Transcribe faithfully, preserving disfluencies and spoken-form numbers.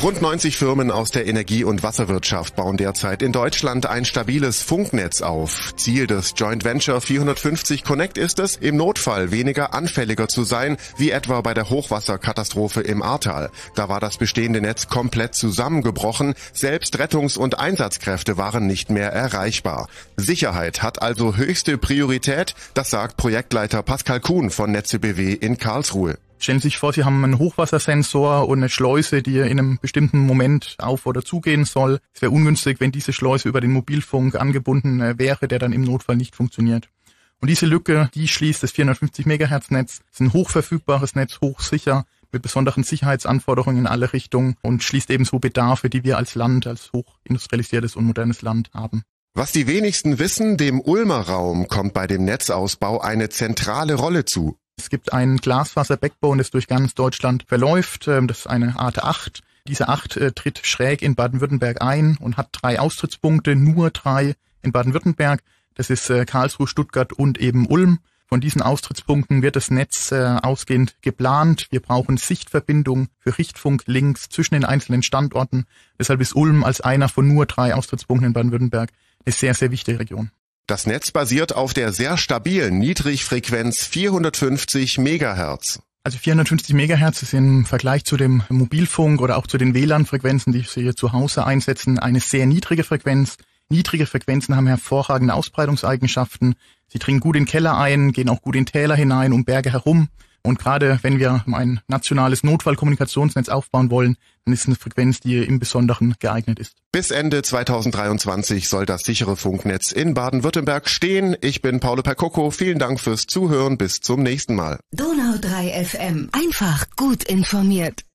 Rund neunzig Firmen aus der Energie- und Wasserwirtschaft bauen derzeit in Deutschland ein stabiles Funknetz auf. Ziel des Joint Venture vierhundertfünfzig Connect ist es, im Notfall weniger anfälliger zu sein, wie etwa bei der Hochwasserkatastrophe im Ahrtal. Da war das bestehende Netz komplett zusammengebrochen, selbst Rettungs- und Einsatzkräfte waren nicht mehr erreichbar. Sicherheit hat also höchste Priorität, das sagt Projektleiter Pascal Kuhn von Netze B W in Karlsruhe. Stellen Sie sich vor, Sie haben einen Hochwassersensor und eine Schleuse, die in einem bestimmten Moment auf- oder zugehen soll. Es wäre ungünstig, wenn diese Schleuse über den Mobilfunk angebunden wäre, der dann im Notfall nicht funktioniert. Und diese Lücke, die schließt das vierhundertfünfzig Megahertz Netz. Es ist ein hochverfügbares Netz, hochsicher, mit besonderen Sicherheitsanforderungen in alle Richtungen und schließt ebenso Bedarfe, die wir als Land, als hochindustrialisiertes und modernes Land haben. Was die wenigsten wissen, dem Ulmer Raum kommt bei dem Netzausbau eine zentrale Rolle zu. Es gibt einen Glasfaser-Backbone, das durch ganz Deutschland verläuft. Das ist eine Art acht. Diese acht äh, tritt schräg in Baden-Württemberg ein und hat drei Austrittspunkte, nur drei in Baden-Württemberg. Das ist äh, Karlsruhe, Stuttgart und eben Ulm. Von diesen Austrittspunkten wird das Netz äh, ausgehend geplant. Wir brauchen Sichtverbindung für Richtfunklinks zwischen den einzelnen Standorten. Deshalb ist Ulm als einer von nur drei Austrittspunkten in Baden-Württemberg eine sehr, sehr wichtige Region. Das Netz basiert auf der sehr stabilen Niedrigfrequenz vierhundertfünfzig Megahertz. Also vierhundertfünfzig Megahertz ist im Vergleich zu dem Mobilfunk oder auch zu den W L A N-Frequenzen, die Sie hier zu Hause einsetzen, eine sehr niedrige Frequenz. Niedrige Frequenzen haben hervorragende Ausbreitungseigenschaften. Sie dringen gut in den Keller ein, gehen auch gut in Täler hinein, um Berge herum. Und gerade wenn wir ein nationales Notfallkommunikationsnetz aufbauen wollen, dann ist es eine Frequenz, die im Besonderen geeignet ist. Bis Ende zweitausenddreiundzwanzig soll das sichere Funknetz in Baden-Württemberg stehen. Ich bin Paolo Percocco. Vielen Dank fürs Zuhören. Bis zum nächsten Mal. Donau drei F M. Einfach gut informiert.